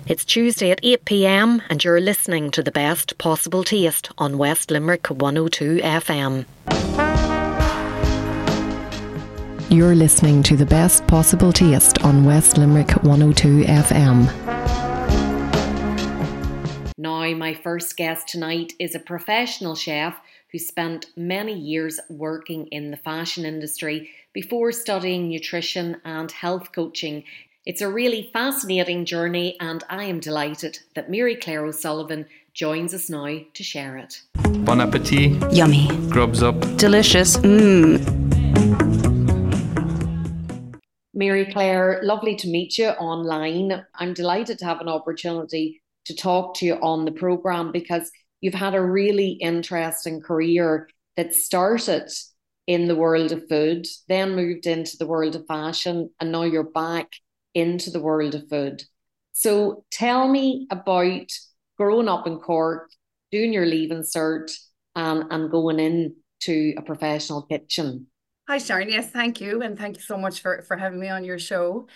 It's Tuesday at 8 p.m. and you're listening to The Best Possible Taste on West Limerick 102 FM. You're listening to The Best Possible Taste on West Limerick 102 FM. Now, my first guest tonight is a professional chef who spent many years working in the fashion industry before studying nutrition and health coaching. It's a really fascinating journey, and I am delighted that Mary Claire O'Sullivan joins us now to share it. Bon appetit. Yummy. Grubs up. Delicious. Mary Claire, lovely to meet you online. I'm delighted to have an opportunity to talk to you on the programme because you've had a really interesting career that started in the world of food, then moved into the world of fashion, and now you're back into the world of food. So tell me about growing up in Cork, doing your Leaving Cert, and going into a professional kitchen. Hi, Sharon. Yes, thank you. And thank you so much for having me on your show.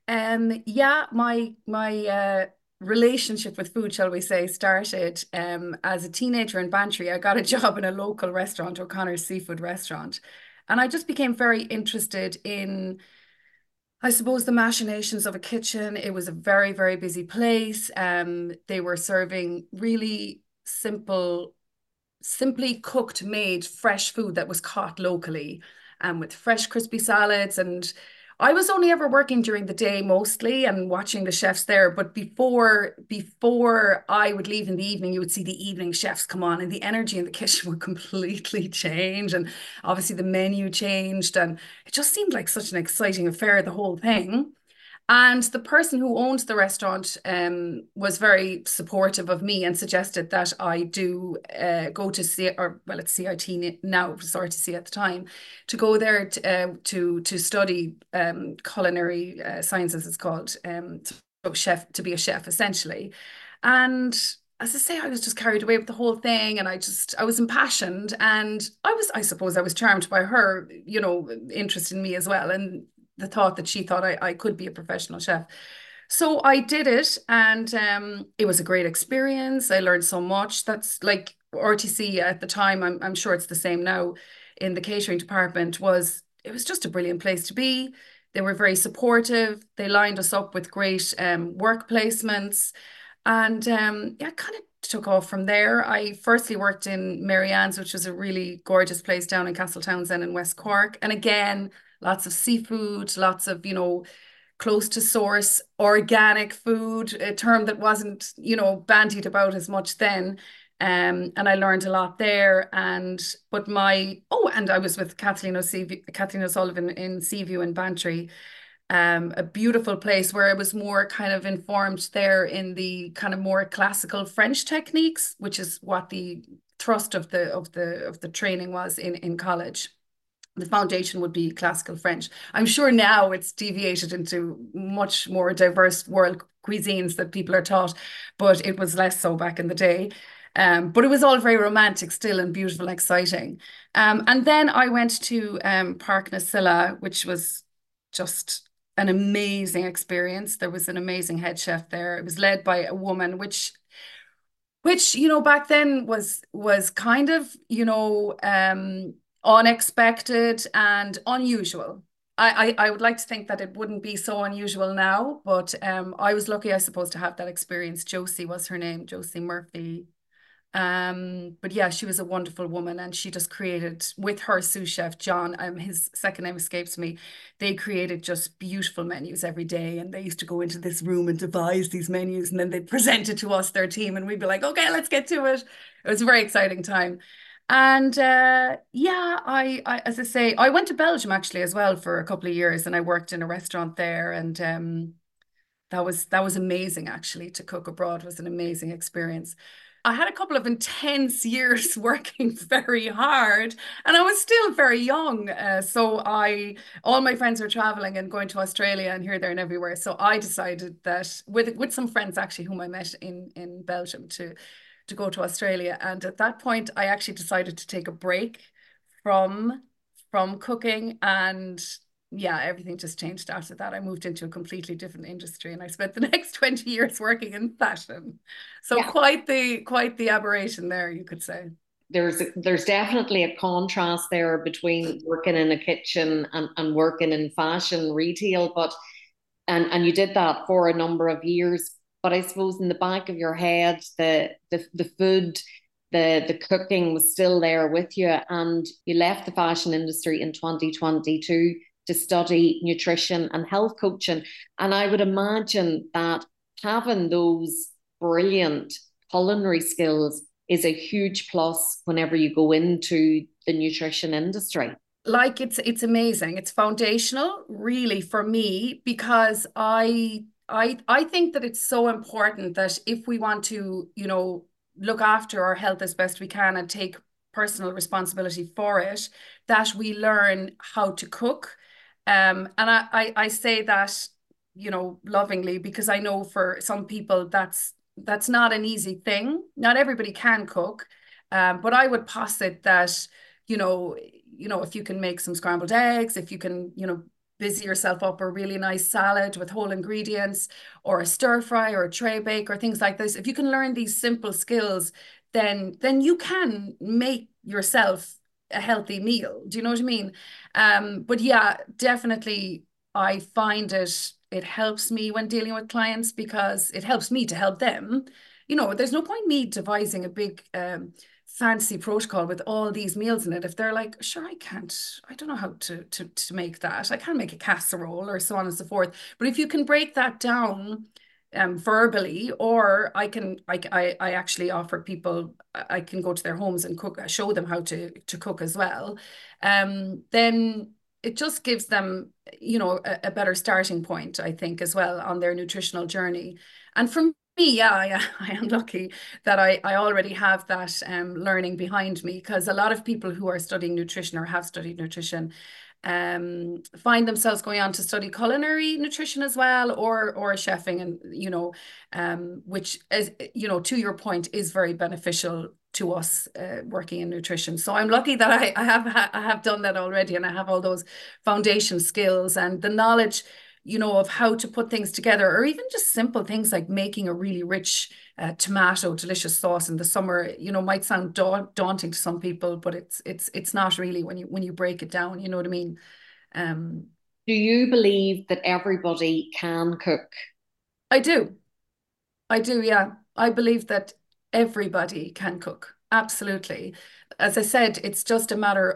My relationship with food, shall we say, started as a teenager in Bantry. I got a job in a local restaurant, O'Connor's Seafood Restaurant. And I just became very interested in, I suppose, the machinations of a kitchen. It was a very, very busy place. They were serving really simply cooked, made, fresh food that was caught locally, with fresh, crispy salads. And I was only ever working during the day mostly and watching the chefs there. But before I would leave in the evening, you would see the evening chefs come on and the energy in the kitchen would completely change. And obviously the menu changed and it just seemed like such an exciting affair, the whole thing. And the person who owned the restaurant was very supportive of me and suggested that I do go to it's CIT now, it was RTC at the time, to go there to study culinary sciences, it's called, to be a chef essentially. And as I say, I was just carried away with the whole thing, and I was impassioned, and I suppose I was charmed by her, interest in me as well, and the thought that she thought I could be a professional chef. So I did it, and it was a great experience. I learned so much. That's like RTC at the time. I'm sure it's the same now in the catering department. It was just a brilliant place to be. They were very supportive. They lined us up with great work placements, and kind of took off from there. I firstly worked in Mary Ann's, which was a really gorgeous place down in Castletownshend in West Cork, and again, lots of seafood, lots of, close to source, organic food, a term that wasn't, bandied about as much then. And I learned a lot there. And I was with Kathleen O'Sullivan in Seaview in Bantry, a beautiful place where I was more kind of informed there in the kind of more classical French techniques, which is what the thrust of the training was in college. The foundation would be classical French. I'm sure now it's deviated into much more diverse world cuisines that people are taught, but it was less so back in the day. But it was all very romantic still and beautiful and exciting. And then I went to Park na Silla, which was just an amazing experience. There was an amazing head chef there. It was led by a woman, which back then was kind of, unexpected and unusual. I would like to think that it wouldn't be so unusual now, but I was lucky, I suppose, to have that experience. Josie was her name, Josie Murphy. But yeah, she was a wonderful woman, and she just created, with her sous chef John, his second name escapes me, they created just beautiful menus every day, and they used to go into this room and devise these menus, and then they'd present it to us, their team, and we'd be like, okay, let's get to it. It was a very exciting time. And I as I say, I went to Belgium actually as well for a couple of years, and I worked in a restaurant there, and that was amazing actually. To cook abroad was an amazing experience. I had a couple of intense years working very hard, and I was still very young. All my friends were traveling and going to Australia and here, there, and everywhere. So I decided that with some friends actually whom I met in Belgium to go to Australia. And at that point, I actually decided to take a break from cooking and yeah, everything just changed after that. I moved into a completely different industry and I spent the next 20 years working in fashion. So Yeah. quite the aberration there, you could say. There's definitely a contrast there between working in a kitchen and working in fashion retail, but and you did that for a number of years. But I suppose in the back of your head, the food, the cooking was still there with you, and you left the fashion industry in 2022 to study nutrition and health coaching. And I would imagine that having those brilliant culinary skills is a huge plus whenever you go into the nutrition industry. Like it's amazing. It's foundational, really, for me, because I think that it's so important that if we want to, look after our health as best we can and take personal responsibility for it, that we learn how to cook. And I say that, lovingly, because I know for some people that's not an easy thing. Not everybody can cook. But I would posit that, you know, if you can make some scrambled eggs, if you can, busy yourself up a really nice salad with whole ingredients, or a stir fry or a tray bake or things like this, if you can learn these simple skills, then you can make yourself a healthy meal. Do you know what I mean? But yeah, definitely I find it helps me when dealing with clients because it helps me to help them. There's no point me devising a big fancy protocol with all these meals in it if they're like, sure, I don't know how to make that. I can't make a casserole or so on and so forth. But if you can break that down verbally, or I actually offer people, I can go to their homes and cook, show them how to cook as well. Then it just gives them, a better starting point, I think, as well on their nutritional journey. And from me, yeah, I am lucky that I already have that learning behind me, because a lot of people who are studying nutrition or have studied nutrition find themselves going on to study culinary nutrition as well, or chefing, and which is, to your point, is very beneficial to us working in nutrition. So I'm lucky that I have done that already, and I have all those foundation skills and the knowledge, of how to put things together, or even just simple things like making a really rich tomato delicious sauce in the summer. Might sound daunting to some people, but it's not really when you break it down. You know what I mean? Um, Do you believe that everybody can cook? I do. I do, yeah. I believe that everybody can cook. Absolutely. As I said, it's just a matter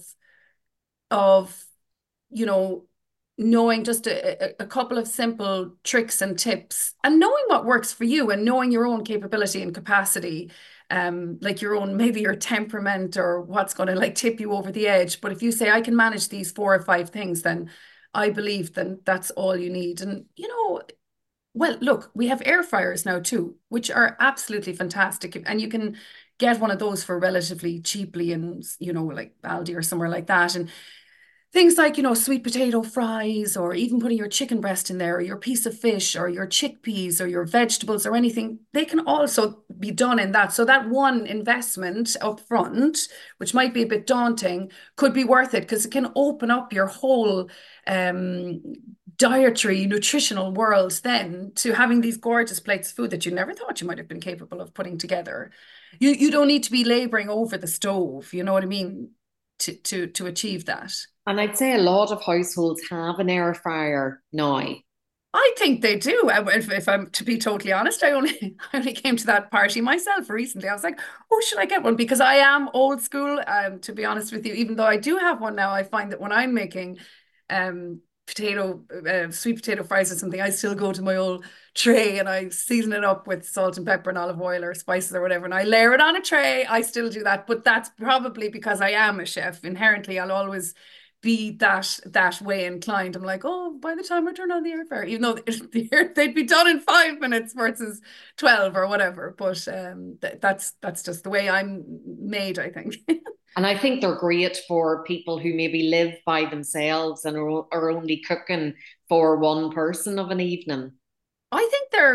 of you know, knowing just a couple of simple tricks and tips, and knowing what works for you, and knowing your own capability and capacity, like your own, maybe your temperament, or what's going to like tip you over the edge. But if you say, I can manage these 4 or 5 things, then I believe then that's all you need. And, well, look, we have air fryers now too, which are absolutely fantastic. And you can get one of those for relatively cheaply in, like Aldi or somewhere like that. And things like, sweet potato fries, or even putting your chicken breast in there, or your piece of fish, or your chickpeas, or your vegetables, or anything, they can also be done in that. So that one investment up front, which might be a bit daunting, could be worth it, because it can open up your whole dietary, nutritional world then to having these gorgeous plates of food that you never thought you might have been capable of putting together. You don't need to be laboring over the stove, you know what I mean, to achieve that. And I'd say a lot of households have an air fryer now. I think they do. If I'm to be totally honest, I only I only came to that party myself recently. I was like, oh, should I get one? Because I am old school. To be honest with you, even though I do have one now, I find that when I'm making um sweet potato fries or something, I still go to my old tray and I season it up with salt and pepper and olive oil or spices or whatever, and I layer it on a tray. I still do that, but that's probably because I am a chef. Inherently, I'll always be that way inclined. I'm like, oh, by the time I turn on the air fryer, even though they'd be done in 5 minutes versus 12 or whatever. But that's just the way I'm made, I think. And I think they're great for people who maybe live by themselves and are only cooking for one person of an evening. I think they're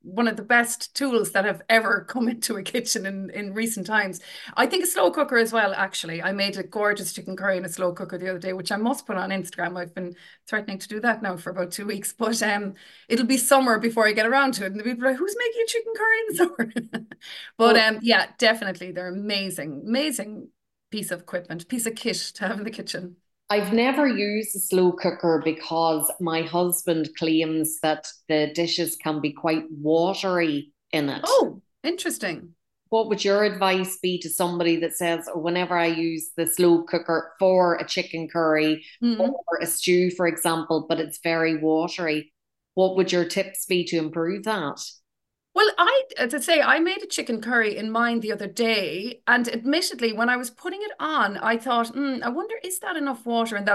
one of the best tools that have ever come into a kitchen in recent times. I think a slow cooker as well, actually. I made a gorgeous chicken curry in a slow cooker the other day, which I must put on Instagram. I've been threatening to do that now for about 2 weeks, but it'll be summer before I get around to it. And the people are like, who's making a chicken curry in the summer? But Well, yeah, definitely. They're amazing, amazing piece of equipment, piece of kit to have in the kitchen. I've never used a slow cooker because my husband claims that the dishes can be quite watery in it. Oh, interesting. What would your advice be to somebody that says, oh, whenever I use the slow cooker for a chicken curry or Mm. a stew, for example, but it's very watery, what would your tips be to improve that? Well, as I say, I made a chicken curry in mine the other day, and admittedly, when I was putting it on, I thought, I wonder, is that enough water? And that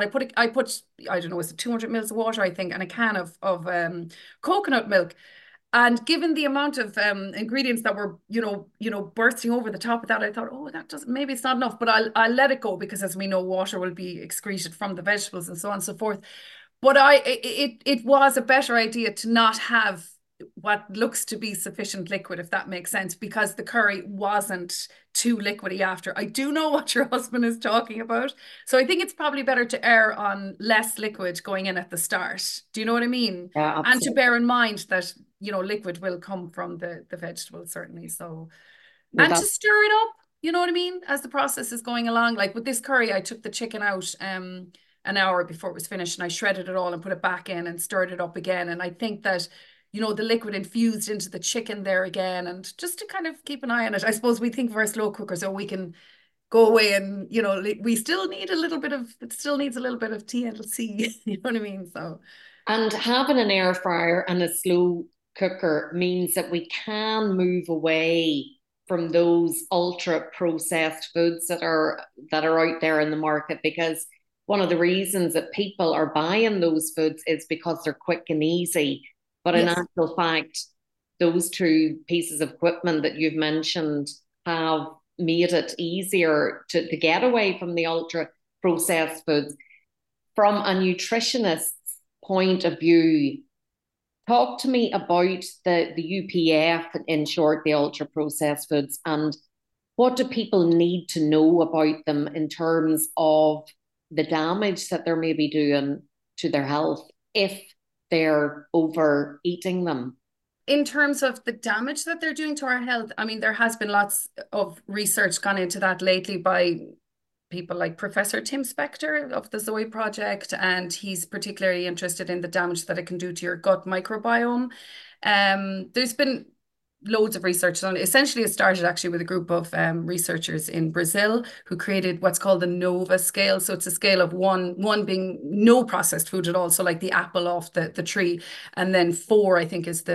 I don't know, is it 200 mils of water, I think, and a can of coconut milk. And given the amount of ingredients that were, bursting over the top of that, I thought, oh, that doesn't, maybe it's not enough, but I'll let it go because, as we know, water will be excreted from the vegetables and so on and so forth. But it was a better idea to not have what looks to be sufficient liquid, if that makes sense, because the curry wasn't too liquidy after. I do know what your husband is talking about. So I think it's probably better to err on less liquid going in at the start. Do you know what I mean? Yeah, And to absolutely. bear in mind that, liquid will come from the vegetables, certainly. So, No, and that to stir it up, you know what I mean, as the process is going along. Like with this curry, I took the chicken out an hour before it was finished and I shredded it all and put it back in and stirred it up again. And I think that, the liquid infused into the chicken there again. And just to kind of keep an eye on it, I suppose we think of our slow cooker so we can go away and, we still need it still needs a little bit of TLC, you know what I mean? So, and having an air fryer and a slow cooker means that we can move away from those ultra processed foods that are out there in the market, because one of the reasons that people are buying those foods is because they're quick and easy. But in yes. actual fact, those two pieces of equipment that you've mentioned have made it easier to get away from the ultra processed foods. From a nutritionist's point of view, talk to me about the UPF, in short, the ultra processed foods, and what do people need to know about them in terms of the damage that they're maybe doing to their health if they're overeating them? In terms of the damage that they're doing to our health, I mean, there has been lots of research gone into that lately by people like Professor Tim Spector of the Zoe Project, and he's particularly interested in the damage that it can do to your gut microbiome. There's been loads of research on it. Essentially, it started actually with a group of researchers in Brazil who created what's called the NOVA scale. So it's a scale of one being no processed food at all, so like the apple off the tree, and then four, I think, is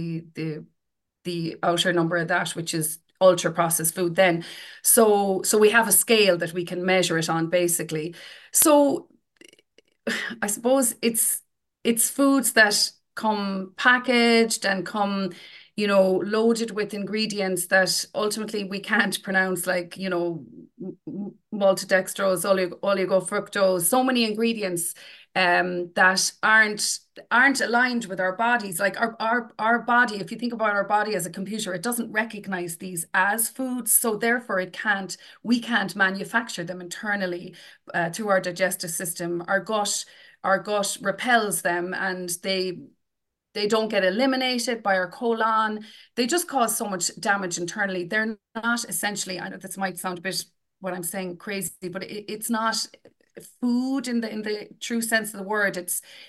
the outer number of that, which is ultra processed food then. So we have a scale that we can measure it on, basically. So I suppose it's foods that come packaged and come, loaded with ingredients that ultimately we can't pronounce, like, maltodextrose, oligofructose, so many ingredients that aren't aligned with our bodies. Like our body, if you think about our body as a computer, it doesn't recognize these as foods. So therefore we can't manufacture them internally through our digestive system. Our gut repels them and they don't get eliminated by our colon. They just cause so much damage internally. They're not essentially, I know this might sound a bit what I'm saying crazy, but it's not food in the true sense of the word.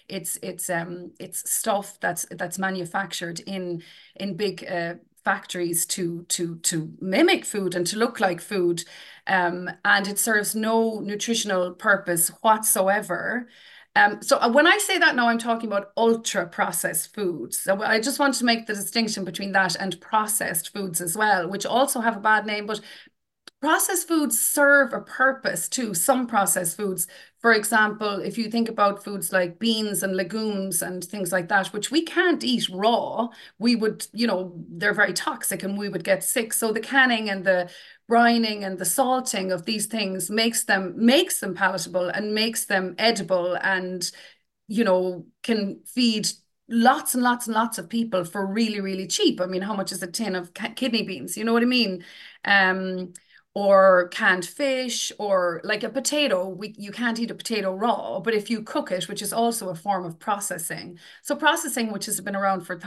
It's stuff that's manufactured in big factories to mimic food and to look like food, and it serves no nutritional purpose whatsoever. So when I say that now, I'm talking about ultra processed foods. So I just want to make the distinction between that and processed foods as well, which also have a bad name, but processed foods serve a purpose too. Some processed foods, for example, if you think about foods like beans and legumes and things like that, which we can't eat raw, we would, they're very toxic and we would get sick. So the canning and the brining and the salting of these things makes them palatable and makes them edible and, can feed lots and lots and lots of people for really, really cheap. I mean, how much is a tin of kidney beans? You know what I mean? Um, or canned fish, or like a potato. You can't eat a potato raw, but if you cook it, which is also a form of processing. So processing, which has been around for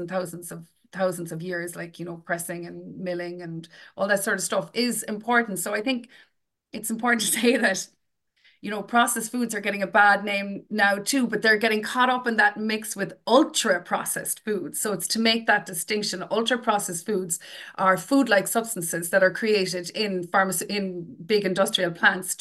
thousands of years, like, pressing and milling and all that sort of stuff is important. So I think it's important to say that processed foods are getting a bad name now too, but they're getting caught up in that mix with ultra processed foods. So it's to make that distinction. Ultra processed foods are food-like substances that are created in big industrial plants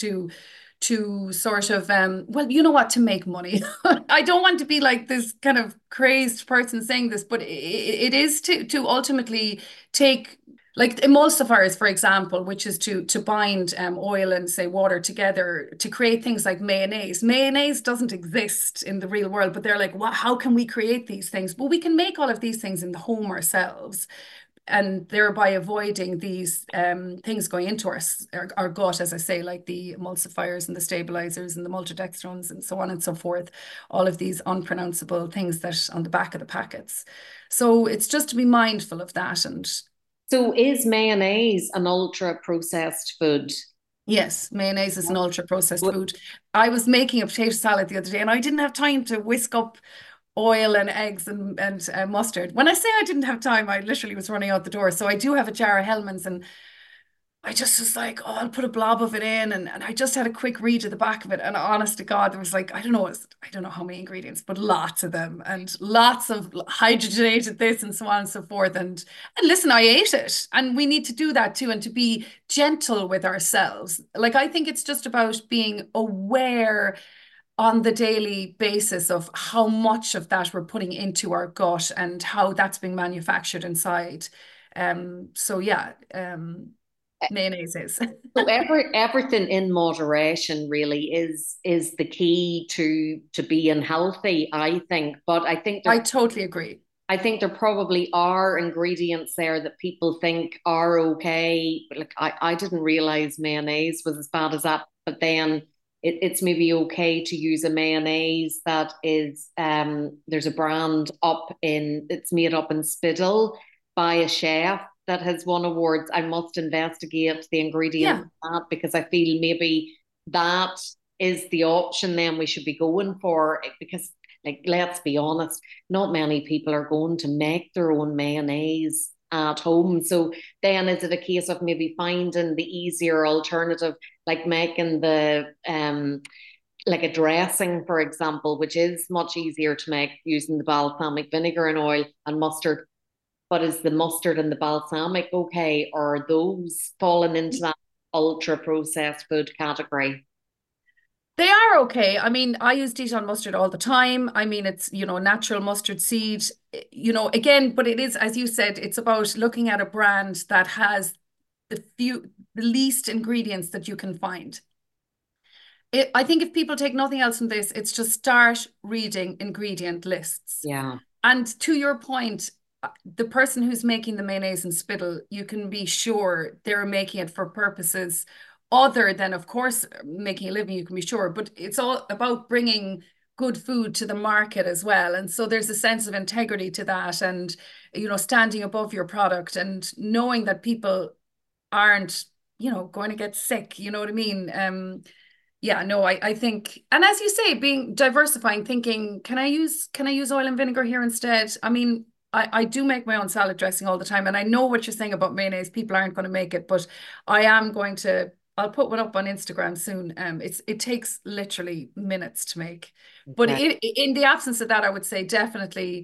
to sort of well, you know what, to make money. I don't want to be like this kind of crazed person saying this, but it is to ultimately take, like emulsifiers, for example, which is to bind oil and say water together to create things like mayonnaise. Mayonnaise doesn't exist in the real world, but they're like, well, how can we create these things? Well, we can make all of these things in the home ourselves, and thereby avoiding these things going into our gut, as I say, like the emulsifiers and the stabilizers and the maltodextrins and so on and so forth, all of these unpronounceable things that on the back of the packets. So it's just to be mindful of that. And So is mayonnaise an ultra processed food? yes, mayonnaise is an ultra processed food. I was making a potato salad the other day and I didn't have time to whisk up oil and eggs and mustard. When I say I didn't have time, I literally was running out the door. So I do have a jar of Hellman's, and I just was like, oh, I'll put a blob of it in. And I just had a quick read at the back of it. And honest to God, there was like, I don't know how many ingredients, but lots of them and lots of hydrogenated this and so on and so forth. And listen, I ate it. And we need to do that too, and to be gentle with ourselves. Like, I think it's just about being aware on the daily basis of how much of that we're putting into our gut and how that's being manufactured inside. So yeah, mayonnaise is. So everything in moderation really is the key to being healthy, I think. But I totally agree. I think there probably are ingredients there that people think are okay. Like I didn't realize mayonnaise was as bad as that, but then it's maybe okay to use a mayonnaise that is there's a brand it's made up in Spiddle by a chef that has won awards. I must investigate the ingredients Yeah. of that, because I feel maybe that is the option then we should be going for, because like, let's be honest, not many people are going to make their own mayonnaise at home. So then is it a case of maybe finding the easier alternative, like making the like a dressing, for example, which is much easier to make using the balsamic vinegar and oil and mustard. But is the mustard and the balsamic okay, or are those falling into that ultra processed food category? They are okay. I mean, I use Dijon mustard all the time. I mean, it's, natural mustard seed, again, but it is, as you said, it's about looking at a brand that has the least ingredients that you can find. I think if people take nothing else from this, it's just start reading ingredient lists. Yeah. And to your point, the person who's making the mayonnaise and Spiddle, you can be sure they're making it for purposes other than, of course, making a living, you can be sure, but it's all about bringing good food to the market as well. And so there's a sense of integrity to that, and, standing above your product and knowing that people aren't, going to get sick, you know what I mean? Yeah, no, I think, and as you say, being diversifying, thinking, can I use oil and vinegar here instead? I mean, I do make my own salad dressing all the time, and I know what you're saying about mayonnaise. People aren't going to make it, but I am going to. I'll put one up on Instagram soon. It takes literally minutes to make, but Okay. in the absence of that, I would say definitely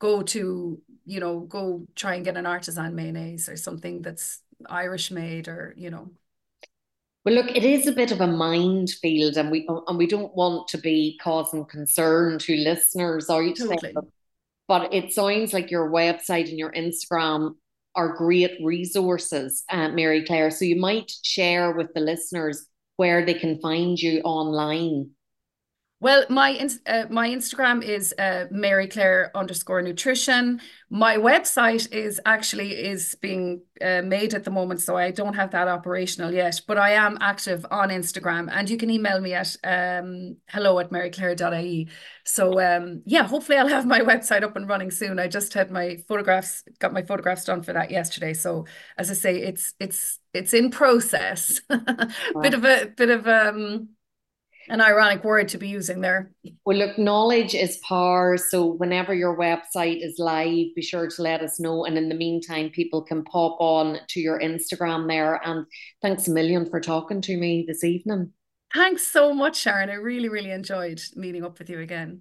go try and get an artisan mayonnaise or something that's Irish made, or. Well, look, it is a bit of a minefield, and we don't want to be causing concern to listeners out there. Totally. But it sounds like your website and your Instagram are great resources, Mary Claire. So you might share with the listeners where they can find you online. Well, my Instagram is Maryclaire_nutrition. My website is being made at the moment, so I don't have that operational yet. But I am active on Instagram, and you can email me at hello@maryclaire.ie. So yeah, hopefully I'll have my website up and running soon. I just got my photographs done for that yesterday. So as I say, it's in process. Bit of an ironic word to be using there. Well, look, knowledge is power. So whenever your website is live, be sure to let us know. And in the meantime, people can pop on to your Instagram there. And thanks a million for talking to me this evening. Thanks so much, Sharon. I really, really enjoyed meeting up with you again.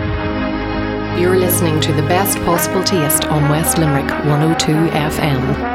You're listening to the best possible taste on West Limerick 102 FM.